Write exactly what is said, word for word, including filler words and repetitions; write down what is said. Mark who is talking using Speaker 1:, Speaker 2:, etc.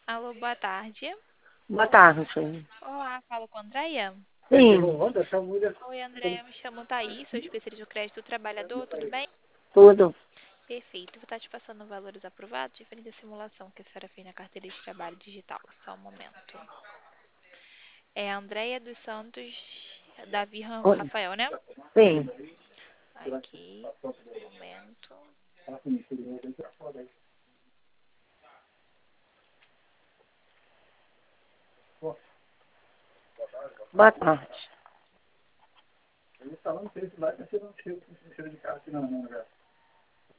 Speaker 1: Alô, boa tarde.
Speaker 2: Boa tarde.
Speaker 1: Olá, falo com a Andréia.
Speaker 2: Sim,
Speaker 1: Oi, Andréia, eu me chamo Thaís, sou especialista do crédito do trabalhador, tudo bem?
Speaker 2: tudo.
Speaker 1: Perfeito, vou estar te passando valores aprovados diferente da simulação que a senhora fez na carteira de trabalho digital. Só um momento. É a Andréia dos Santos Davi Ra-
Speaker 2: Oi.
Speaker 1: Rafael, né?
Speaker 2: Sim.
Speaker 1: Aqui, um momento.
Speaker 2: Boa tarde.